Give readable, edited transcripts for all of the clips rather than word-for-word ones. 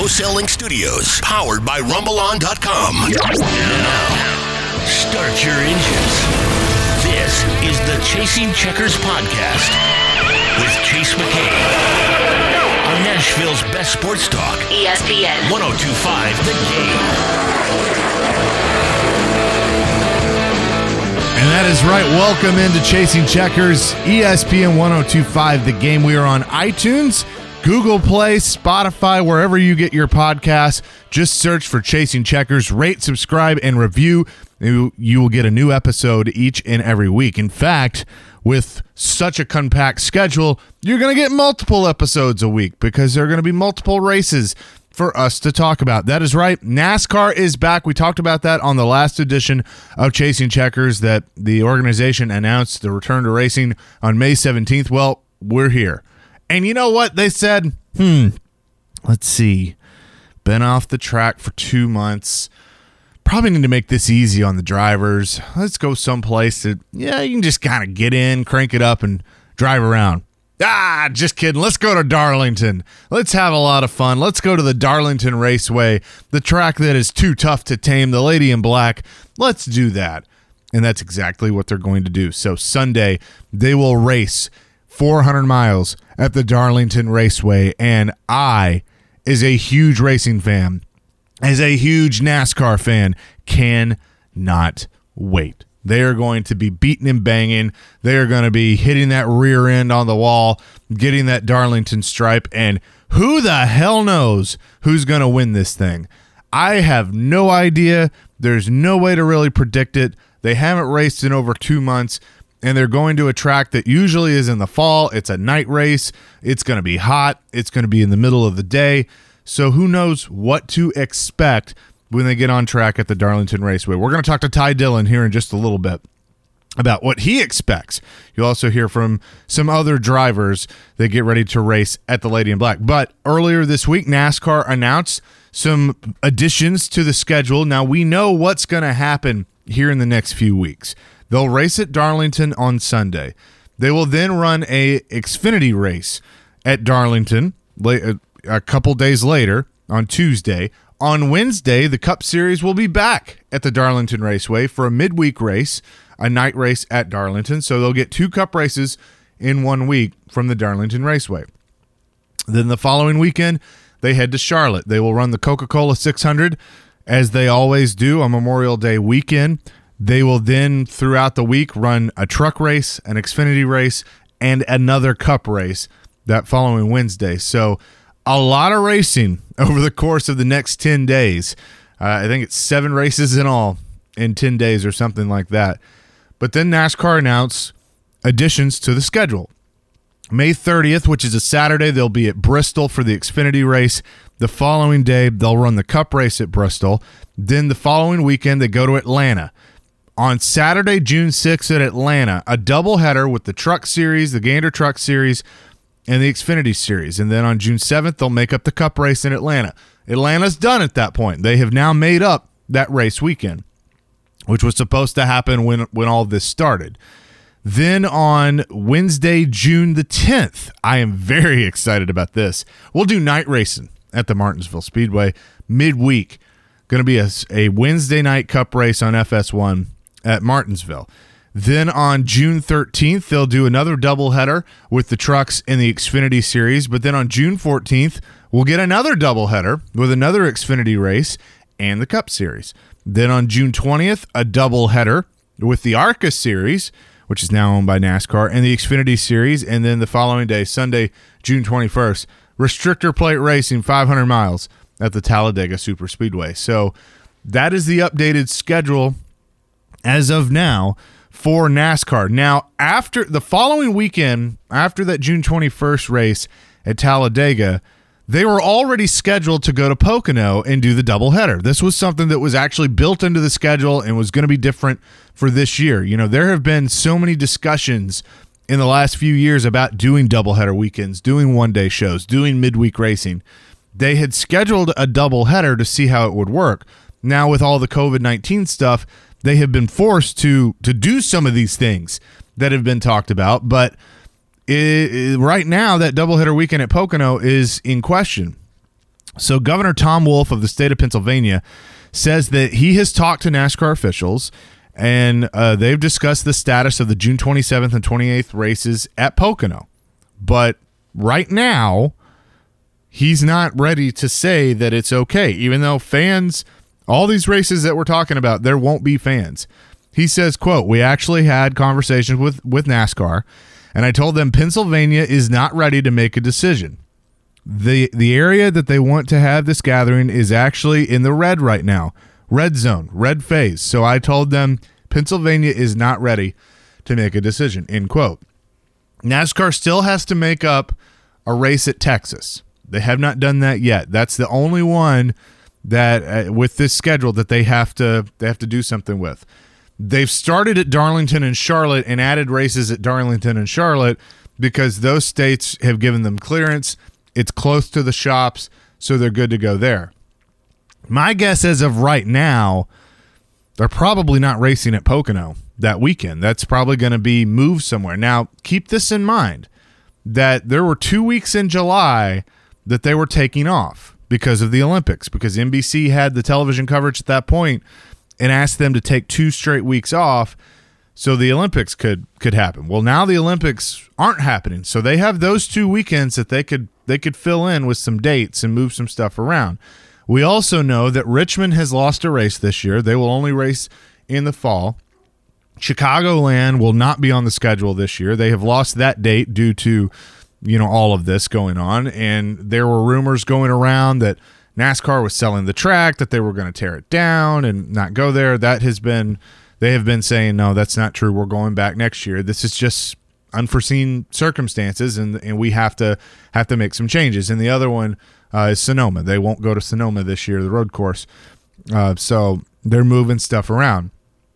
Wholesale Link Studios, powered by RumbleOn.com. Now, start your engines. This is the Chasing Checkers podcast with Chase McKay on Nashville's best sports talk, ESPN 102.5 The Game. And that is right. Welcome into Chasing Checkers, ESPN 102.5 The Game. We are on iTunes, Google Play, Spotify, wherever you get your podcasts. Just search for Chasing Checkers, rate, subscribe, and review. You will get a new episode each and every week. In fact, with such a compact schedule, you're going to get multiple episodes a week because there are going to be multiple races for us to talk about. That is right. NASCAR is back. We talked about that on the last edition of Chasing Checkers, that the organization announced the return to racing on May 17th. Well, we're here. And you know what? They said, let's see. Been off the track for 2 months. Probably need to make this easy on the drivers. Let's go someplace that, you can just kind of get in, crank it up, and drive around. Just kidding. Let's go to Darlington. Let's have a lot of fun. Let's go to the Darlington Raceway, the track that is too tough to tame, the Lady in Black. Let's do that. And that's exactly what they're going to do. So Sunday, they will race 400 miles at the Darlington Raceway. And I, as a huge racing fan, as a huge NASCAR fan, cannot wait. They are going to be beating and banging. They are going to be hitting that rear end on the wall, getting that Darlington stripe, and who the hell knows who's going to win this thing? I have no idea. There's no way to really predict it. They haven't raced in over 2 months, and they're going to a track that usually is in the fall. It's a night race. It's going to be hot. It's going to be in the middle of the day. So who knows what to expect when they get on track at the Darlington Raceway. We're going to talk to Ty Dillon here in just a little bit about what he expects. You'll also hear from some other drivers that get ready to race at the Lady in Black. But earlier this week, NASCAR announced some additions to the schedule. Now, we know what's going to happen here in the next few weeks. They'll race at Darlington on Sunday. They will then run a Xfinity race at Darlington a couple days later on Tuesday. On Wednesday, the Cup Series will be back at the Darlington Raceway for a midweek race, a night race at Darlington. So they'll get 2 Cup races in 1 week from the Darlington Raceway. Then the following weekend, they head to Charlotte. They will run the Coca-Cola 600, as they always do, on Memorial Day weekend. They will then, throughout the week, run a truck race, an Xfinity race, and another Cup race that following Wednesday. So a lot of racing over the course of the next 10 days. I think it's 7 races in all in 10 days or something like that. But then NASCAR announced additions to the schedule. May 30th, which is a Saturday, they'll be at Bristol for the Xfinity race. The following day, they'll run the Cup race at Bristol. Then the following weekend, they go to Atlanta. On Saturday, June 6th at Atlanta, a doubleheader with the Truck Series, the Gander Truck Series, and the Xfinity Series. And then on June 7th, they'll make up the Cup race in Atlanta. Atlanta's done at that point. They have now made up that race weekend, which was supposed to happen when all this started. Then on Wednesday, June the 10th, I am very excited about this. We'll do night racing at the Martinsville Speedway midweek. Going to be a Wednesday night Cup race on FS1 at Martinsville. Then on June 13th, they'll do another doubleheader with the trucks in the Xfinity Series. But then on June 14th, we'll get another doubleheader with another Xfinity race and the Cup Series. Then on June 20th, a doubleheader with the ARCA Series, which is now owned by NASCAR, and the Xfinity Series. And then the following day, Sunday, June 21st, restrictor plate racing 500 miles at the Talladega Superspeedway. So that is the updated schedule as of now for NASCAR. Now, after the following weekend, after that June 21st race at Talladega, they were already scheduled to go to Pocono and do the doubleheader. This was something that was actually built into the schedule and was going to be different for this year. You know, there have been so many discussions in the last few years about doing doubleheader weekends, doing one-day shows, doing midweek racing. They had scheduled a doubleheader to see how it would work. Now, with all the COVID-19 stuff, they have been forced to do some of these things that have been talked about, but right now that doubleheader weekend at Pocono is in question. So Governor Tom Wolf of the state of Pennsylvania says that he has talked to NASCAR officials, and they've discussed the status of the June 27th and 28th races at Pocono. But right now, he's not ready to say that it's okay, even though fans, all these races that we're talking about, there won't be fans. He says, quote, "We actually had conversations with NASCAR, and I told them Pennsylvania is not ready to make a decision. The area that they want to have this gathering is actually in the red right now, red zone, red phase. So I told them Pennsylvania is not ready to make a decision," end quote. NASCAR still has to make up a race at Texas. They have not done that yet. That's the only one that with this schedule that they have to do something with. They've started at Darlington and Charlotte and added races at Darlington and Charlotte because those states have given them clearance. It's close to the shops, so they're good to go there. My guess as of right now, they're probably not racing at Pocono that weekend. That's probably going to be moved somewhere. Now, keep this in mind, that there were 2 weeks in July that they were taking off because of the Olympics, because NBC had the television coverage at that point and asked them to take 2 straight weeks off so the Olympics could happen. Well, now the Olympics aren't happening, so they have those 2 weekends that they could fill in with some dates and move some stuff around. We also know that Richmond has lost a race this year. They will only race in the fall. Chicagoland will not be on the schedule this year. They have lost that date due to, all of this going on, and there were rumors going around that NASCAR was selling the track, that they were going to tear it down and not go there. They have been saying, no, that's not true. We're going back next year. This is just unforeseen circumstances, and we have to make some changes. And the other one is Sonoma. They won't go to Sonoma this year, the road course. So they're moving stuff around.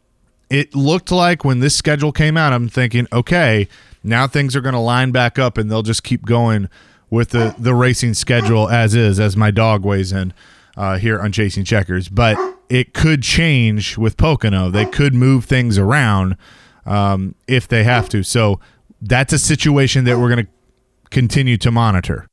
It looked like when this schedule came out, I'm thinking, okay, now things are going to line back up and they'll just keep going with the racing schedule as my dog weighs in here on Chasing Checkers. But it could change with Pocono. They could move things around if they have to. So that's a situation that we're going to continue to monitor.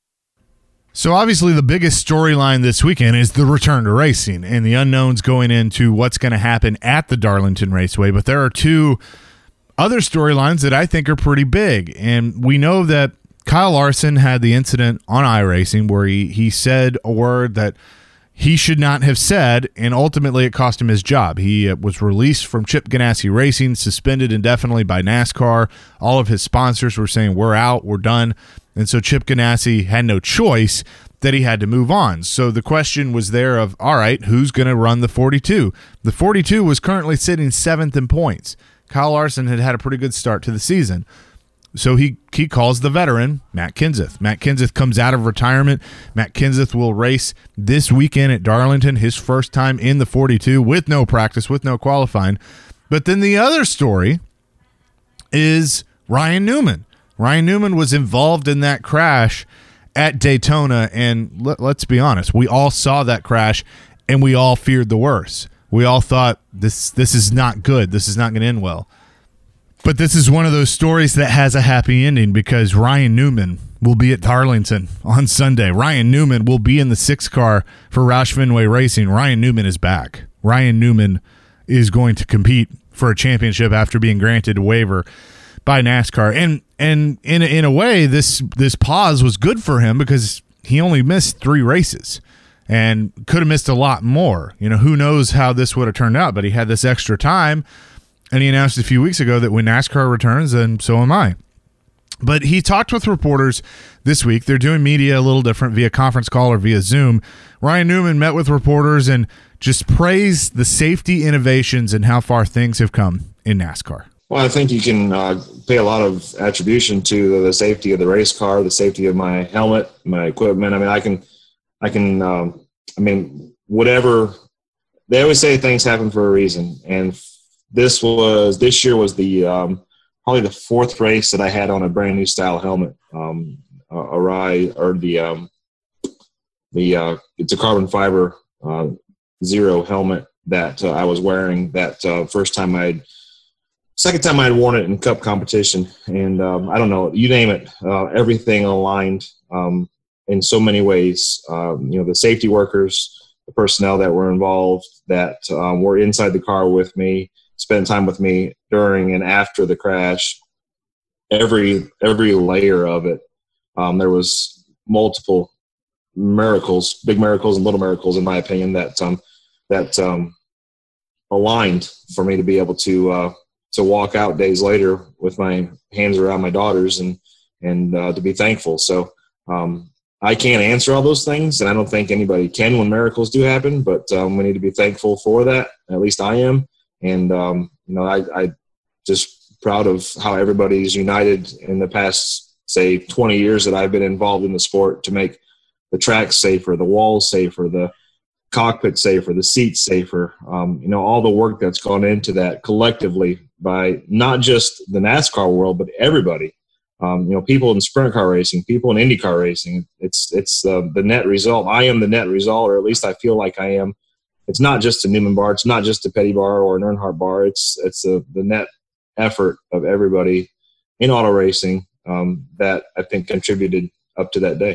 So obviously the biggest storyline this weekend is the return to racing and the unknowns going into what's going to happen at the Darlington Raceway. But there are 2 other storylines that I think are pretty big. And we know that Kyle Larson had the incident on iRacing where he said a word that he should not have said, and ultimately it cost him his job. He was released from Chip Ganassi Racing, suspended indefinitely by NASCAR. All of his sponsors were saying, we're out, we're done. And so Chip Ganassi had no choice, that he had to move on. So the question was there of, all right, who's going to run the 42? The 42 was currently sitting 7th in points. Kyle Larson had a pretty good start to the season. So he calls the veteran, Matt Kenseth. Matt Kenseth comes out of retirement. Matt Kenseth will race this weekend at Darlington, his first time in the 42 with no practice, with no qualifying. But then the other story is Ryan Newman. Ryan Newman was involved in that crash at Daytona, and let's be honest, we all saw that crash, and we all feared the worst. We all thought, this is not good. This is not going to end well. But this is one of those stories that has a happy ending because Ryan Newman will be at Darlington on Sunday. Ryan Newman will be in the 6 car for Roush Fenway Racing. Ryan Newman is back. Ryan Newman is going to compete for a championship after being granted a waiver by NASCAR. And in a way, this pause was good for him because he only missed 3 races and could have missed a lot more. Who knows how this would have turned out, but he had this extra time. And he announced a few weeks ago that when NASCAR returns, then so am I. But he talked with reporters this week. They're doing media a little different via conference call or via Zoom. Ryan Newman met with reporters and just praised the safety innovations and how far things have come in NASCAR. Well, I think you can pay a lot of attribution to the safety of the race car, the safety of my helmet, my equipment. I mean, whatever. They always say things happen for a reason, and this year was the probably the 4th race that I had on a brand new style helmet, it's a carbon fiber Zero helmet that I was wearing that second time I'd worn it in Cup competition, and I don't know, you name it, everything aligned. And in so many ways. The safety workers, the personnel that were involved, that were inside the car with me, spent time with me during and after the crash. Every layer of it, there was multiple miracles, big miracles and little miracles, in my opinion, that aligned for me to be able to walk out days later with my hands around my daughters and to be thankful. So I can't answer all those things, and I don't think anybody can when miracles do happen, but we need to be thankful for that. At least I am. And, I just proud of how everybody's united in the past, say, 20 years that I've been involved in the sport to make the track safer, the walls safer, the cockpit safer, the seats safer. All the work that's gone into that collectively by not just the NASCAR world, but everybody. People in sprint car racing, people in IndyCar racing. It's the net result. I am the net result, or at least I feel like I am. It's not just a Newman bar. It's not just a Petty bar or an Earnhardt bar. It's the net effort of everybody in auto racing that I think contributed up to that day.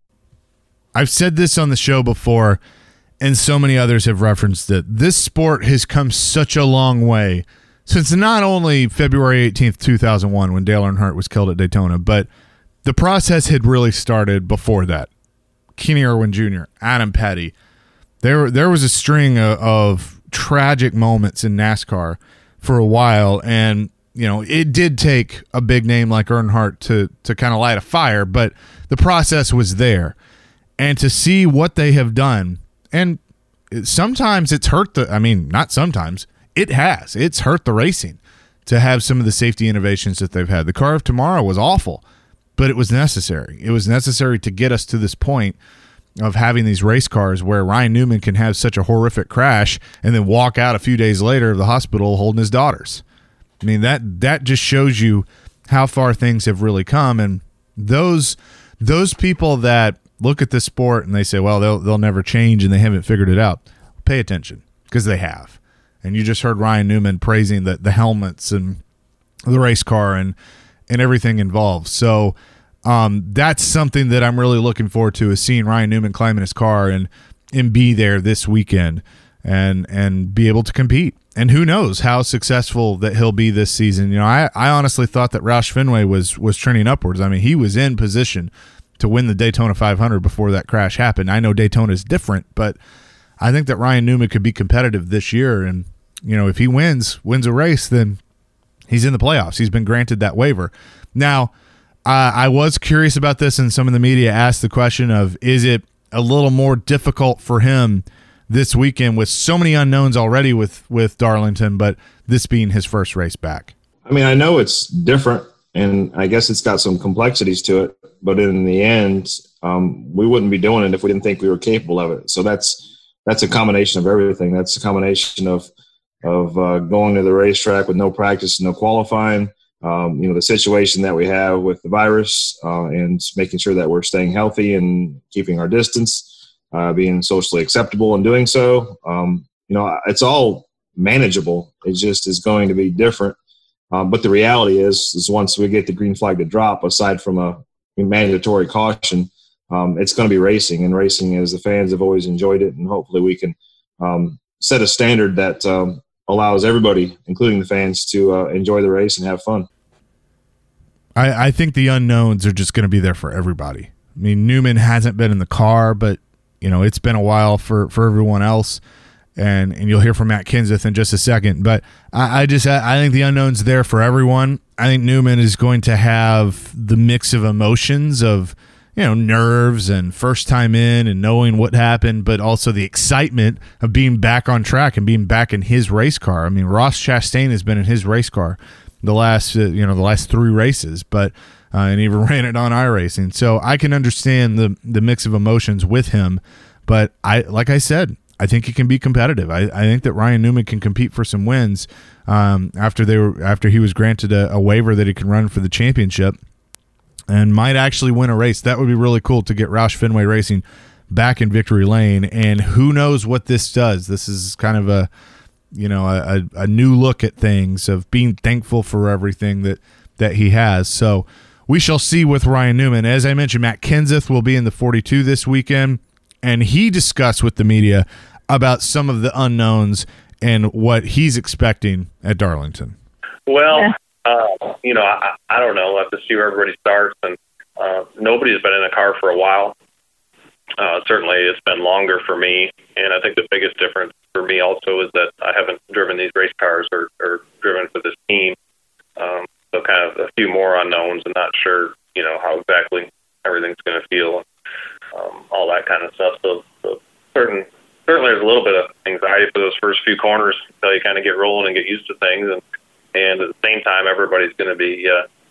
I've said this on the show before, and so many others have referenced it. This sport has come such a long way since not only February 18th, 2001, when Dale Earnhardt was killed at Daytona, but the process had really started before that. Kenny Irwin Jr., Adam Petty. There was a string of tragic moments in NASCAR for a while, and it did take a big name like Earnhardt to kind of light a fire, but the process was there. And to see what they have done, and sometimes it's hurt not sometimes, it has. It's hurt the racing to have some of the safety innovations that they've had. The car of tomorrow was awful, but it was necessary. It was necessary to get us to this point of having these race cars where Ryan Newman can have such a horrific crash and then walk out a few days later of the hospital holding his daughters. I mean, that just shows you how far things have really come. And those people that look at this sport and they say, well, they'll never change and they haven't figured it out, pay attention, because they have. And you just heard Ryan Newman praising the helmets and the race car and everything involved. So that's something that I'm really looking forward to, is seeing Ryan Newman climb in his car and be there this weekend and be able to compete. And who knows how successful that he'll be this season. I honestly thought that Roush Fenway was trending upwards. I mean, he was in position to win the Daytona 500 before that crash happened. I know Daytona is different, but I think that Ryan Newman could be competitive this year. And, if he wins a race, then he's in the playoffs. He's been granted that waiver. Now, I was curious about this, and some of the media asked the question of, is it a little more difficult for him this weekend with so many unknowns already with Darlington, but this being his first race back? I mean, I know it's different, and I guess it's got some complexities to it, but in the end, we wouldn't be doing it if we didn't think we were capable of it. So that's a combination of everything. That's a combination of going to the racetrack with no practice and no qualifying, the situation that we have with the virus, and making sure that we're staying healthy and keeping our distance, being socially acceptable and doing so. It's all manageable. It just is going to be different. But the reality is once we get the green flag to drop, aside from a mandatory caution, it's going to be racing. And racing, as the fans have always enjoyed it, and hopefully we can set a standard that allows everybody, including the fans, to enjoy the race and have fun. I think the unknowns are just going to be there for everybody. I mean, Newman hasn't been in the car, but it's been a while for everyone else, and you'll hear from Matt Kenseth in just a second. But I think the unknown's there for everyone. I think Newman is going to have the mix of emotions of nerves and first time in and knowing what happened, but also the excitement of being back on track and being back in his race car. I mean, Ross Chastain has been in his race car the last 3 races, but and even ran it on iRacing. So I can understand the mix of emotions with him, but like I said, I think he can be competitive. I think that Ryan Newman can compete for some wins after he was granted a waiver that he can run for the championship, and might actually win a race. That would be really cool to get Roush Fenway Racing back in victory lane. And who knows what this does. This is kind of a new look at things, of being thankful for everything that he has. So we shall see with Ryan Newman. As I mentioned, Matt Kenseth will be in the 42 this weekend, and he discussed with the media about some of the unknowns and what he's expecting at Darlington. Well, I don't know. We'll have to see where everybody starts, and nobody's been in a car for a while. Certainly it's been longer for me, and I think the biggest difference for me also is that I haven't driven these race cars or driven for this team. So kind of a few more unknowns and not sure, how exactly everything's going to feel, all that kind of stuff. So certainly there's a little bit of anxiety for those first few corners until you kind of get rolling and get used to things. And at the same time, everybody's going to be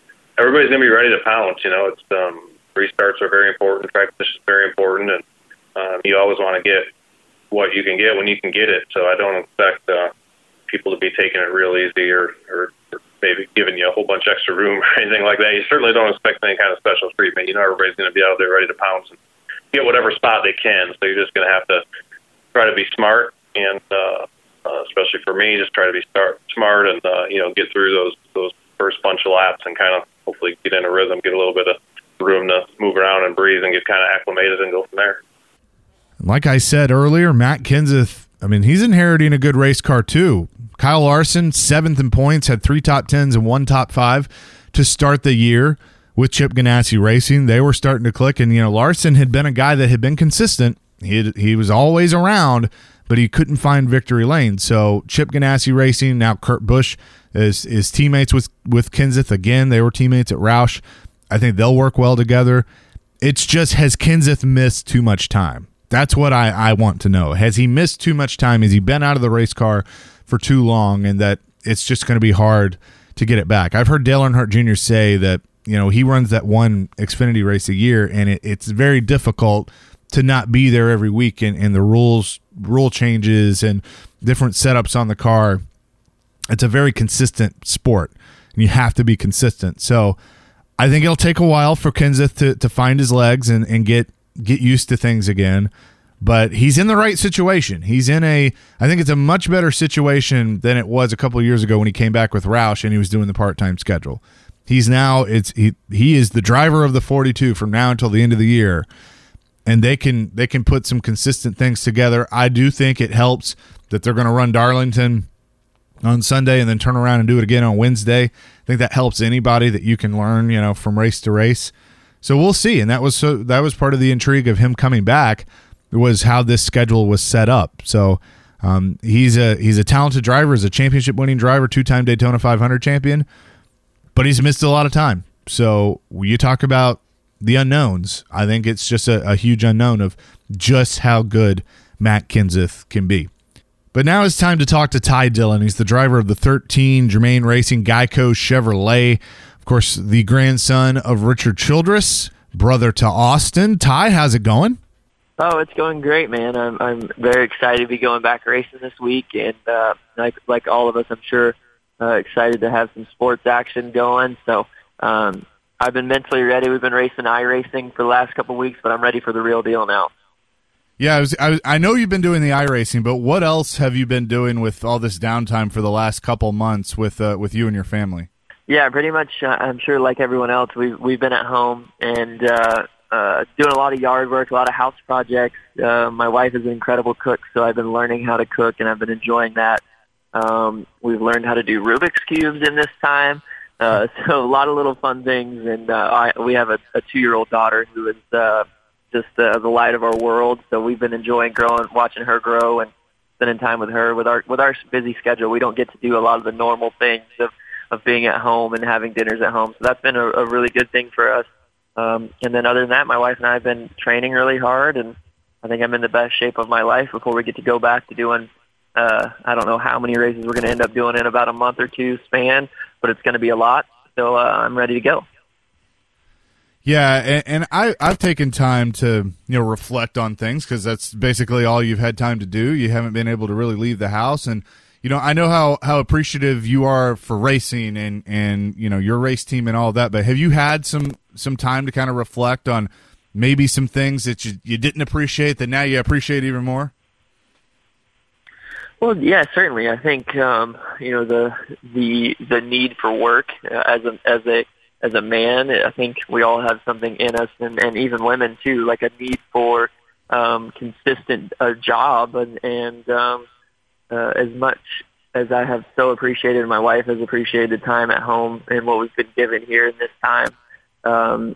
ready to pounce. It's restarts are very important. Practice is very important, and you always want to get what you can get when you can get it. So I don't expect people to be taking it real easy or maybe giving you a whole bunch extra room or anything like that. You certainly don't expect any kind of special treatment. Everybody's going to be out there ready to pounce and get whatever spot they can. So you're just going to have to try to be smart, and especially for me, just try to be smart and get through those first bunch of laps and kind of hopefully get in a rhythm, get a little bit of room to move around and breathe and get kind of acclimated and go from there. Like I said earlier, Matt Kenseth, he's inheriting a good race car too. Kyle Larson, 7th in points, had 3 top 10s and 1 top 5 to start the year with Chip Ganassi Racing. They were starting to click, and Larson had been a guy that had been consistent. He was always around, but he couldn't find victory lane. So Chip Ganassi Racing, now Kurt Busch, is teammates with Kenseth again. They were teammates at Roush. I think they'll work well together. It's just, has Kenseth missed too much time? That's what I want to know. Has he missed too much time? Has he been out of the race car for too long, and that it's just going to be hard to get it back? I've heard Dale Earnhardt Jr. say that he runs that one Xfinity race a year, and it's very difficult to not be there every week, and the rule changes and different setups on the car. It's a very consistent sport, and you have to be consistent. So I think it'll take a while for Kenseth to find his legs and get used to things again. But he's in the right situation. I think it's a much better situation than it was a couple of years ago when he came back with Roush and he was doing the part-time schedule. He is the driver of the 42 from now until the end of the year, and they can put some consistent things together. I do think it helps that they're going to run Darlington on Sunday and then turn around and do it again on Wednesday. I think that helps anybody that you can learn, from race to race. So we'll see. And that was part of the intrigue of him coming back, was how this schedule was set up. So he's a talented driver, he's a championship winning driver, 2-time Daytona 500 champion, but he's missed a lot of time. So you talk about the unknowns. I think it's just a huge unknown of just how good Matt Kenseth can be. But now it's time to talk to Ty Dillon. He's the driver of the 13 Germain Racing Geico Chevrolet. Of course, the grandson of Richard Childress, brother to Austin. Ty, how's it going? Oh, it's going great, man. I'm very excited to be going back racing this week, and like all of us, I'm sure excited to have some sports action going. So I've been mentally ready. We've been racing iRacing for the last couple of weeks, but I'm ready for the real deal now. Yeah, I know you've been doing the iRacing, but what else have you been doing with all this downtime for the last couple months with you and your family? Yeah, pretty much. I'm sure, like everyone else, we've been at home and doing a lot of yard work, a lot of house projects. My wife is an incredible cook, so I've been learning how to cook, and I've been enjoying that. We've learned how to do Rubik's Cubes in this time, so a lot of little fun things. And we have a 2-year-old daughter who is just the light of our world. So we've been enjoying watching her grow and spending time with her. With our busy schedule, we don't get to do a lot of the normal things of being at home and having dinners at home. So that's been a really good thing for us. And then other than that, my wife and I have been training really hard, and I think I'm in the best shape of my life before we get to go back to doing, I don't know how many races we're going to end up doing in about a month or two span, but it's going to be a lot. So I'm ready to go. Yeah, and I've taken time to reflect on things, because that's basically all you've had time to do. You haven't been able to really leave the house, and I know how appreciative you are for racing and your race team and all that. But have you had some time to kind of reflect on maybe some things that you didn't appreciate that now you appreciate even more? Well, yeah, certainly. I think the need for work as as a man. I think we all have something in us, and even women too, like a need for consistent job. And as much as I have so appreciated, and my wife has appreciated the time at home and what we've been given here in this time,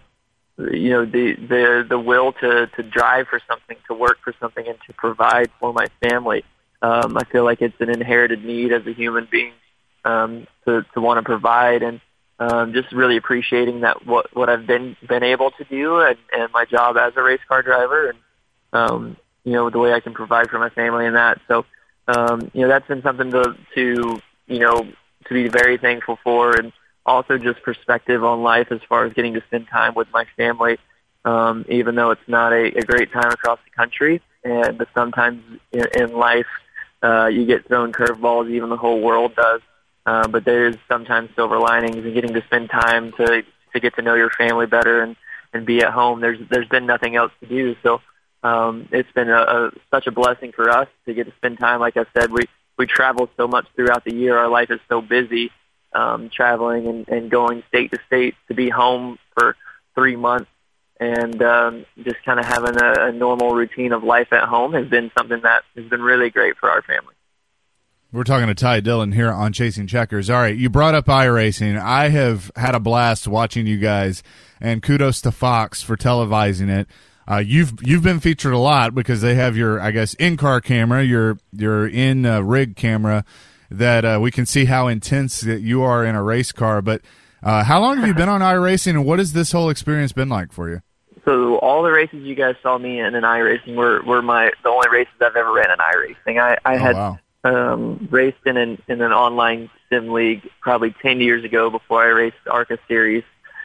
the will to drive for something, to work for something, and to provide for my family. I feel like it's an inherited need as a human being to want to provide, and just really appreciating that what I've been able to do, and my job as a race car driver, and the way I can provide for my family and that. So that's been something to be very thankful for, and also just perspective on life as far as getting to spend time with my family, even though it's not a great time across the country. And sometimes in life, you get thrown curveballs, even the whole world does. But there's sometimes silver linings, and getting to spend time to get to know your family better and be at home. There's been nothing else to do. So it's been such a blessing for us to get to spend time. Like I said, we travel so much throughout the year. Our life is so busy, traveling and going state to state, to be home for 3 months and just kind of having a normal routine of life at home has been something that has been really great for our family. We're talking to Ty Dillon here on Chasing Checkers. All right, you brought up iRacing. I have had a blast watching you guys, and kudos to Fox for televising it. You've been featured a lot because they have your, I guess, in-car camera, your in-rig camera, that we can see how intense that you are in a race car. But how long have you been on iRacing, and what has this whole experience been like for you? So all the races you guys saw me in iRacing were the only races I've ever ran in iRacing. I had raced in an online sim league probably 10 years ago before I raced ARCA Series,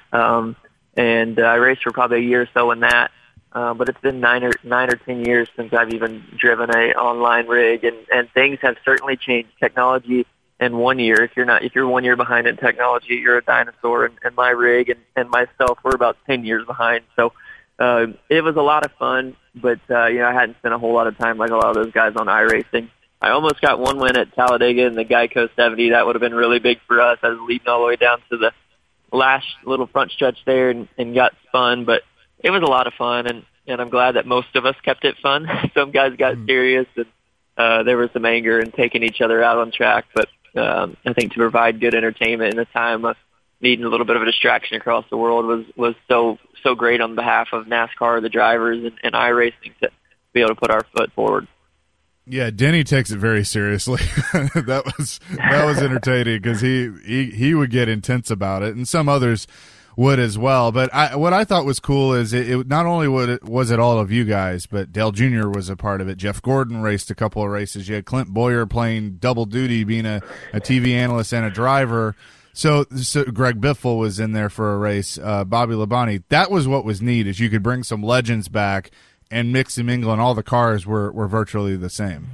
and I raced for probably a year or so in that. But it's been 9 or 10 years since I've even driven a online rig, and things have certainly changed. Technology in 1 year, if you're 1 year behind in technology, you're a dinosaur. And my rig and myself, we're about 10 years behind. So it was a lot of fun, but I hadn't spent a whole lot of time like a lot of those guys on iRacing. I almost got one win at Talladega in the Geico 70. That would have been really big for us. I was leading all the way down to the last little front stretch there and got spun, but it was a lot of fun, and I'm glad that most of us kept it fun. Some guys got serious, and there was some anger and taking each other out on track, but I think to provide good entertainment in a time of needing a little bit of a distraction across the world was so great on behalf of NASCAR, the drivers, and iRacing to be able to put our foot forward. Yeah, Denny takes it very seriously. that was entertaining because he would get intense about it, and some others would as well. But what I thought was cool is it not only was it all of you guys, but Dale Jr. was a part of it. Jeff Gordon raced a couple of races. You had Clint Boyer playing double duty, being a TV analyst and a driver. So Greg Biffle was in there for a race. Bobby Labonte. That was what was neat, is you could bring some legends back and mix and mingle, and all the cars were virtually the same.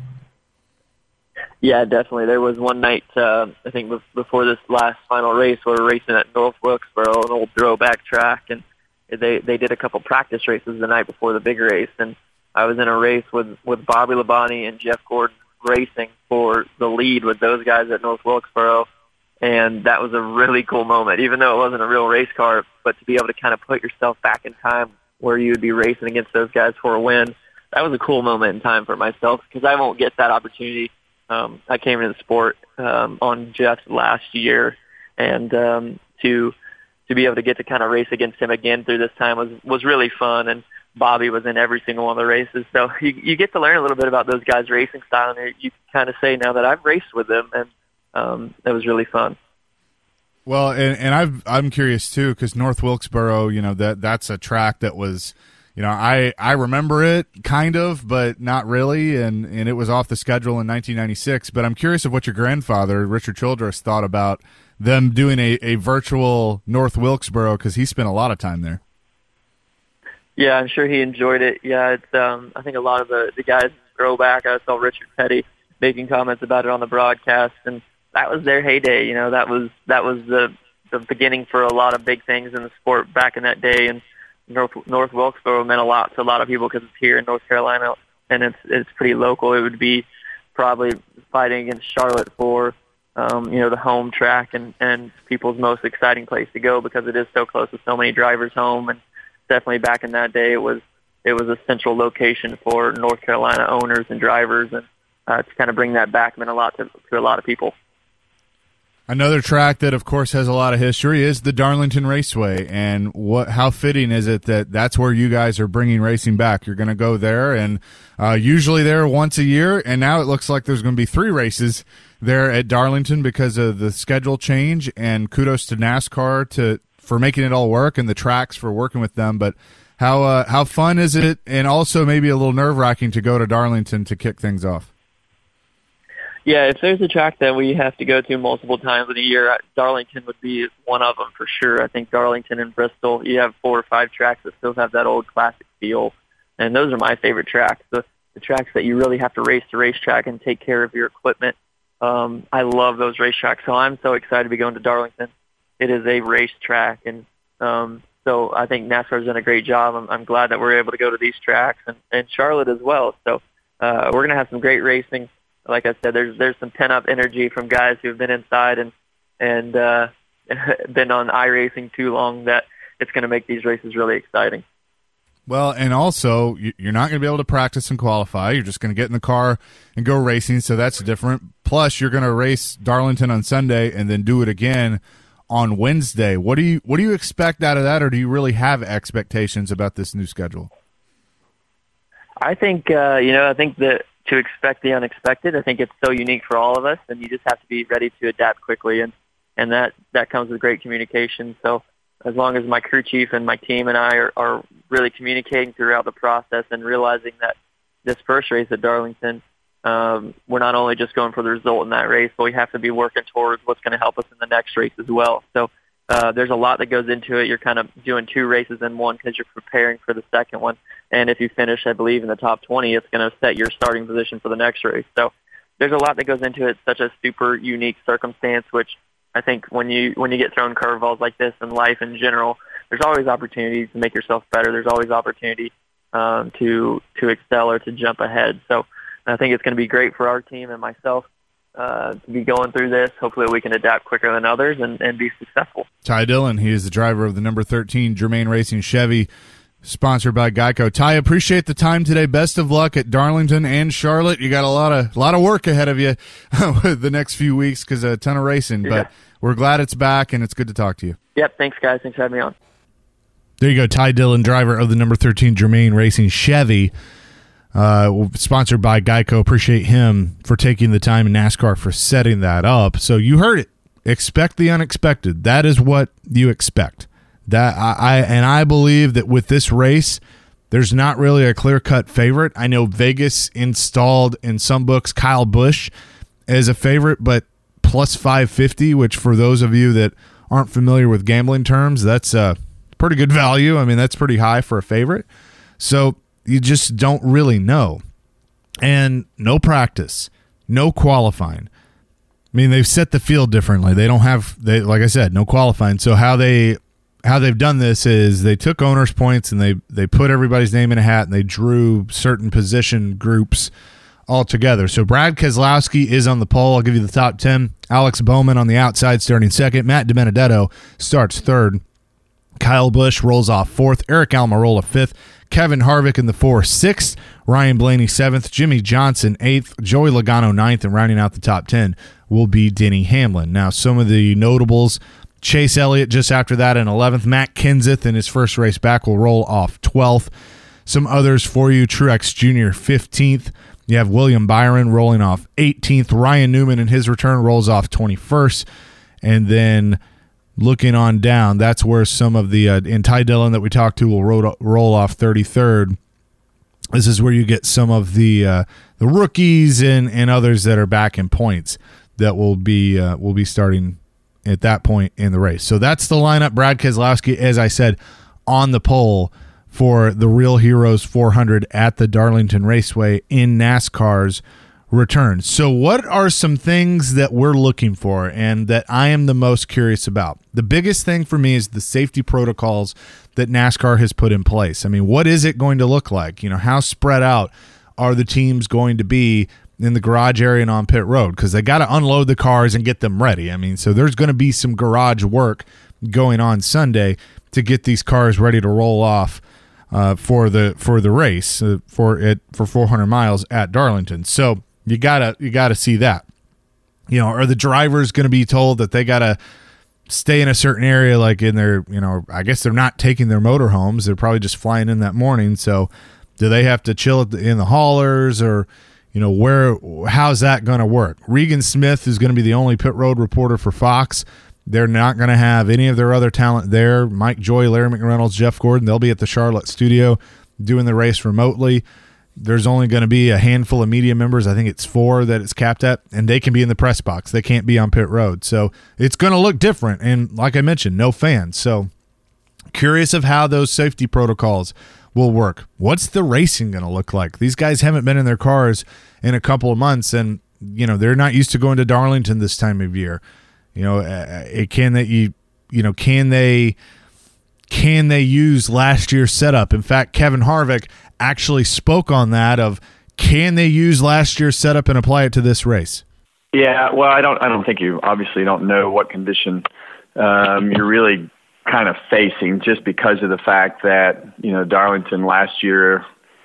Yeah, definitely. There was one night, I think before this last final race, we were racing at North Wilkesboro, an old throwback track, and they did a couple practice races the night before the big race, and I was in a race with Bobby Labonte and Jeff Gordon racing for the lead with those guys at North Wilkesboro, and that was a really cool moment, even though it wasn't a real race car, but to be able to kind of put yourself back in time where you would be racing against those guys for a win, that was a cool moment in time for myself, because I won't get that opportunity. I came into the sport on Jeff's last year, and to be able to get to kind of race against him again through this time was really fun. And Bobby was in every single one of the races, so you get to learn a little bit about those guys' racing style, and you kind of say now that I've raced with them, and it was really fun. Well, and I'm curious too, because North Wilkesboro, that's a track that was, I remember it kind of, but not really, and it was off the schedule in 1996. But I'm curious of what your grandfather, Richard Childress, thought about them doing a virtual North Wilkesboro, because he spent a lot of time there. Yeah, I'm sure he enjoyed it. Yeah, it's I think a lot of the guys grow back. I saw Richard Petty making comments about it on the broadcast, and that was their heyday. That was the beginning for a lot of big things in the sport back in that day. And North Wilkesboro meant a lot to a lot of people because it's here in North Carolina, and it's pretty local. It would be probably fighting against Charlotte for the home track and people's most exciting place to go because it is so close to so many drivers' home. And definitely back in that day, it was a central location for North Carolina owners and drivers, and to kind of bring that back meant a lot to a lot of people. Another track that, of course, has a lot of history is the Darlington Raceway, and how fitting is it that that's where you guys are bringing racing back? You're going to go there, and usually there once a year, and now it looks like there's going to be 3 races there at Darlington because of the schedule change, and kudos to NASCAR for making it all work and the tracks for working with them. But how fun is it, and also maybe a little nerve-wracking to go to Darlington to kick things off? Yeah, if there's a track that we have to go to multiple times in a year, Darlington would be one of them for sure. I think Darlington and Bristol, you have 4 or 5 tracks that still have that old classic feel, and those are my favorite tracks. The tracks that you really have to race the racetrack and take care of your equipment. I love those racetracks, so I'm so excited to be going to Darlington. It is a racetrack, and so I think NASCAR's done a great job. I'm glad that we're able to go to these tracks and Charlotte as well. So we're going to have some great racing. Like I said, there's some pent-up energy from guys who've been inside and been on iRacing too long that it's going to make these races really exciting. Well, and also, you're not going to be able to practice and qualify. You're just going to get in the car and go racing, so that's different. Plus, you're going to race Darlington on Sunday and then do it again on Wednesday. What do you expect out of that, or do you really have expectations about this new schedule? I think I think that to expect the unexpected. I think it's so unique for all of us, and you just have to be ready to adapt quickly, and that comes with great communication. So as long as my crew chief and my team and I are really communicating throughout the process and realizing that this first race at Darlington, we're not only just going for the result in that race, but we have to be working towards what's going to help us in the next race as well. So there's a lot that goes into it. You're kind of doing 2 races in one because you're preparing for the second one. And if you finish, I believe, in the top 20, it's going to set your starting position for the next race. So there's a lot that goes into it. It's such a super unique circumstance, which I think when you get thrown curveballs like this in life in general, there's always opportunities to make yourself better. There's always opportunity to excel or to jump ahead. So I think it's going to be great for our team and myself to be going through this. Hopefully we can adapt quicker than others and be successful. Ty Dillon, he is the driver of the number 13 Germain Racing Chevy, sponsored by Geico. Ty, appreciate the time today. Best of luck at Darlington and Charlotte. You got a lot of work ahead of you with the next few weeks because a ton of racing. Yeah. But we're glad it's back, and it's good to talk to you. Yep, thanks, guys. Thanks for having me on. There you go, Ty Dillon, driver of the number 13 Germain Racing Chevy, sponsored by Geico. Appreciate him for taking the time, and NASCAR for setting that up. So you heard it. Expect the unexpected. That is what you expect. I believe that with this race, there's not really a clear-cut favorite. I know Vegas installed in some books Kyle Busch as a favorite, but plus 550, which for those of you that aren't familiar with gambling terms, that's pretty good value. I mean, that's pretty high for a favorite. So you just don't really know. And no practice, no qualifying. I mean, they've set the field differently. Like I said, no qualifying. So how they've done this is they took owners' points and they put everybody's name in a hat and they drew certain position groups all together. So Brad Keselowski is on the pole. I'll give you the top 10. Alex Bowman on the outside starting second. Matt DiBenedetto starts third. Kyle Busch rolls off fourth. Eric Almirola fifth. Kevin Harvick in the 4th. 6th. Ryan Blaney 7th. Jimmie Johnson 8th. Joey Logano 9th. And rounding out the top 10 will be Denny Hamlin. Now, some of the notables: Chase Elliott just after that in 11th. Matt Kenseth in his first race back will roll off 12th. Some others for you: Truex Jr. 15th. You have William Byron rolling off 18th. Ryan Newman in his return rolls off 21st. And then looking on down, that's where some of the and Ty Dillon that we talked to will roll off 33rd. This is where you get some of the rookies and others that are back in points that will be starting at that point in the race. So that's the lineup. Brad Keselowski, as I said, on the pole for the Real Heroes 400 at the Darlington Raceway in NASCAR's return. So what are some things that we're looking for and that I am the most curious about? The biggest thing for me is the safety protocols that NASCAR has put in place. I mean, what is it going to look like? You know, how spread out are the teams going to be in the garage area and on pit road because they got to unload the cars and get them ready. I mean, so there's going to be some garage work going on Sunday to get these cars ready to roll off for the race for 400 miles at Darlington. So you gotta see that. You know, are the drivers going to be told that they gotta stay in a certain area, like in their, you know, I guess they're not taking their motorhomes. They're probably just flying in that morning. So do they have to chill in the haulers, or, you know, how's that going to work? Regan Smith is going to be the only pit road reporter for Fox. They're not going to have any of their other talent there. Mike Joy, Larry McReynolds, Jeff Gordon, they'll be at the Charlotte studio doing the race remotely. There's only going to be a handful of media members. I think it's 4 that it's capped at, and they can be in the press box. They can't be on pit road. So it's going to look different. And like I mentioned, no fans. So curious of how those safety protocols will work. What's the racing going to look like? These guys haven't been in their cars in a couple of months, and, you know, they're not used to going to Darlington this time of year. You know, can they use last year's setup? In fact, Kevin Harvick actually spoke on that of, can they use last year's setup and apply it to this race? Yeah, well, I don't think you obviously don't know what condition you're really kind of facing, just because of the fact that, you know, Darlington last year,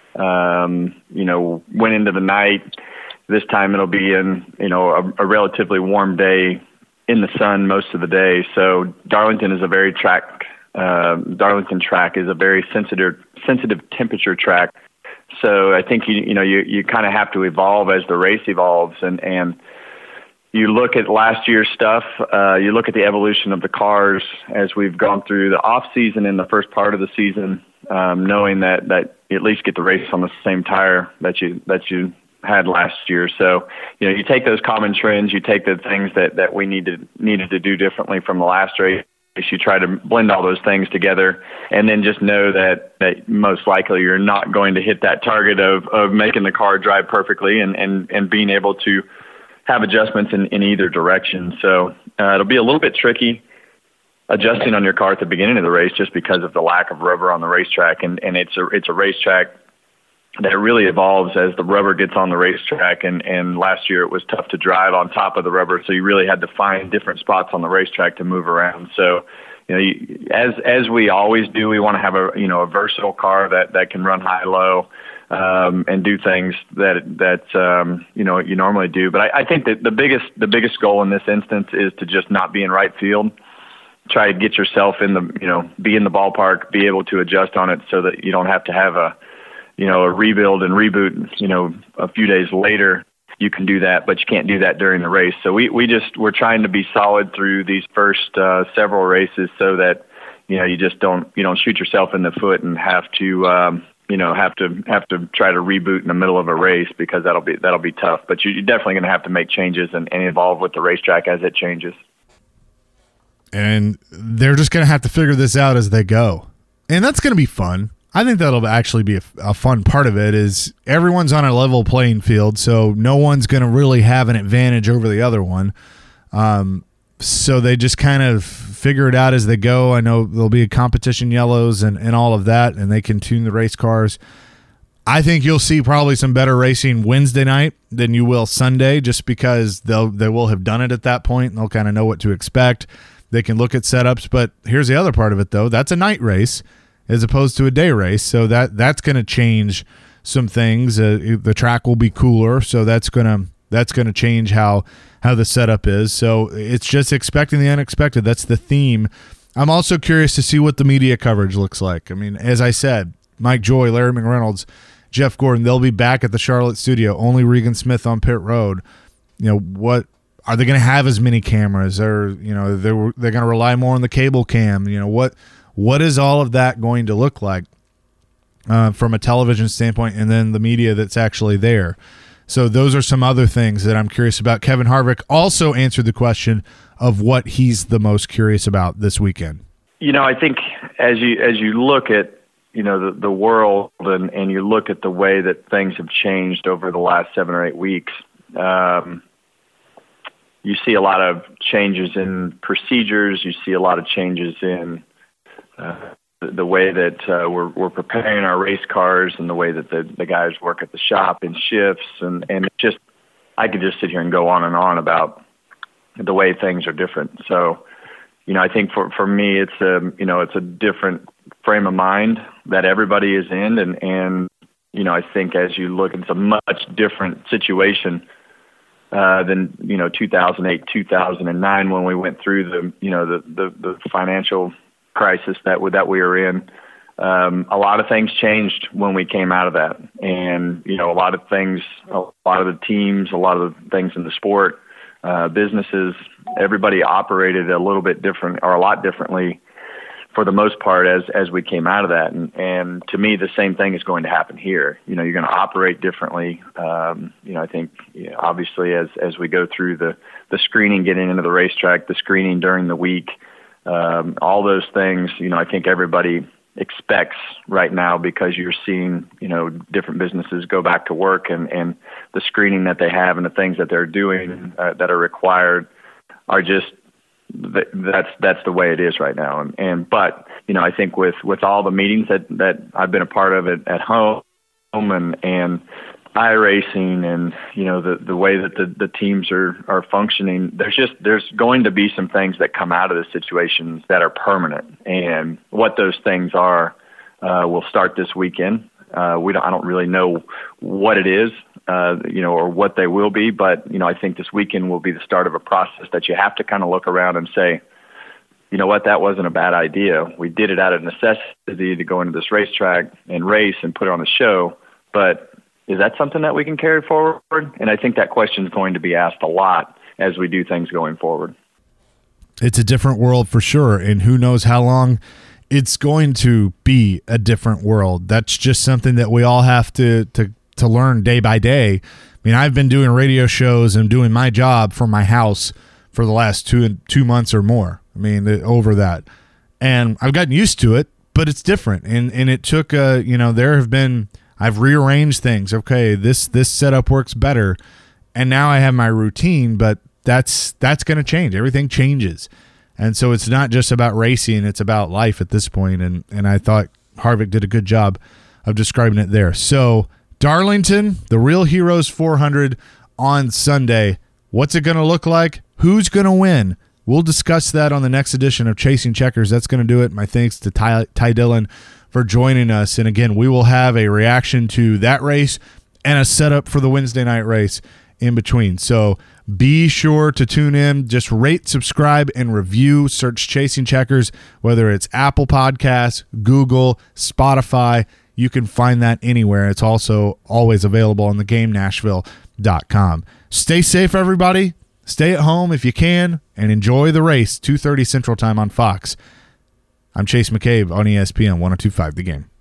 you know, went into the night. This time it'll be in, you know, a relatively warm day in the sun most of the day. So Darlington is a very Darlington track is a very sensitive temperature track. So I think you kind of have to evolve as the race evolves, and you look at last year's stuff. You look at the evolution of the cars as we've gone through the off season and the first part of the season, knowing that you at least get the race on the same tire that you had last year. So, you know, you take those common trends, you take the things that we needed to do differently from the last race. You try to blend all those things together, and then just know that most likely you're not going to hit that target of making the car drive perfectly and being able to have adjustments in either direction. So it'll be a little bit tricky adjusting on your car at the beginning of the race, just because of the lack of rubber on the racetrack, and it's a racetrack that really evolves as the rubber gets on the racetrack. And last year it was tough to drive on top of the rubber, so you really had to find different spots on the racetrack to move around. So, you know, as we always do, we want to have a versatile car that can run high, low, and do things that you know, you normally do. But I think that the biggest goal in this instance is to just not be in right field. Try to get yourself in the, you know, be in the ballpark, be able to adjust on it, so that you don't have to have a rebuild and reboot, you know, a few days later. You can do that, but you can't do that during the race. So we're trying to be solid through these first several races, so that, you know, you don't shoot yourself in the foot and have to try to reboot in the middle of a race, because that'll be tough. But you're definitely going to have to make changes and evolve with the racetrack as it changes. And they're just going to have to figure this out as they go, and that's going to be fun. I think that'll actually be a fun part of it, is everyone's on a level playing field, so no one's going to really have an advantage over the other one. So they just kind of figure it out as they go. I know there'll be competition yellows and all of that, and they can tune the race cars. I think you'll see probably some better racing Wednesday night than you will Sunday, just because they will have done it at that point, and they'll kind of know what to expect. They can look at setups, but here's the other part of it, though. That's a night race as opposed to a day race, so that's going to change some things. The track will be cooler, so that's going to change how the setup is. So it's just expecting the unexpected. That's the theme. I'm also curious to see what the media coverage looks like. I mean, as I said, Mike Joy, Larry McReynolds, Jeff Gordon, they'll be back at the Charlotte studio. Only Regan Smith on pit road. You know, what are they going to have as many cameras, or, you know, they're going to rely more on the cable cam? You know, what is all of that going to look like from a television standpoint, and then the media that's actually there? So those are some other things that I'm curious about. Kevin Harvick also answered the question of what he's the most curious about this weekend. You know, I think as you look at, you know, the world, and you look at the way that things have changed over the last 7 or 8 weeks, you see a lot of changes in procedures. You see a lot of changes in the way that we're preparing our race cars, and the way that the guys work at the shop in shifts, and I could just sit here and go on and on about the way things are different. So, I think for me, it's a different frame of mind that everybody is in. And I think as you look, it's a much different situation than 2008, 2009 when we went through the financial crisis that we were in. A lot of things changed when we came out of that, and a lot of the teams, a lot of the things in the sport, businesses, everybody operated a little bit different or a lot differently for the most part as we came out of that. And to me, the same thing is going to happen here. You're going to operate differently. I think obviously as we go through the screening, getting into the racetrack, the screening during the week, all those things, I think everybody expects right now, because you're seeing, different businesses go back to work and the screening that they have and the things that they're doing that are required are just, that's the way it is right now. But I think with all the meetings that I've been a part of at home and iRacing and, the way that the teams are functioning, there's going to be some things that come out of the situations that are permanent. And what those things are, will start this weekend. I don't really know what it is, or what they will be, but, I think this weekend will be the start of a process that you have to kind of look around and say, you know what, that wasn't a bad idea. We did it out of necessity to go into this racetrack and race and put it on the show, but is that something that we can carry forward? And I think that question is going to be asked a lot as we do things going forward. It's a different world for sure, and who knows how long it's going to be a different world. That's just something that we all have to learn day by day. I mean, I've been doing radio shows and doing my job from my house for the last two months or more. I mean, over that. And I've gotten used to it, but it's different. And it took, I've rearranged things. Okay, this setup works better. And now I have my routine, but that's going to change. Everything changes. And so it's not just about racing, it's about life at this point. And I thought Harvick did a good job of describing it there. So Darlington, the Real Heroes 400 on Sunday. What's it going to look like? Who's going to win? We'll discuss that on the next edition of Chasing Checkers. That's going to do it. My thanks to Ty Dillon for joining us. And again, we will have a reaction to that race and a setup for the Wednesday night race in between. So be sure to tune in. Just rate, subscribe, and review. Search Chasing Checkers, whether it's Apple Podcasts, Google, Spotify. You can find that anywhere. It's also always available on thegamenashville.com. Stay safe, everybody. Stay at home if you can, and enjoy the race, 2:30 Central Time on Fox. I'm Chase McCabe on ESPN 102.5 The Game.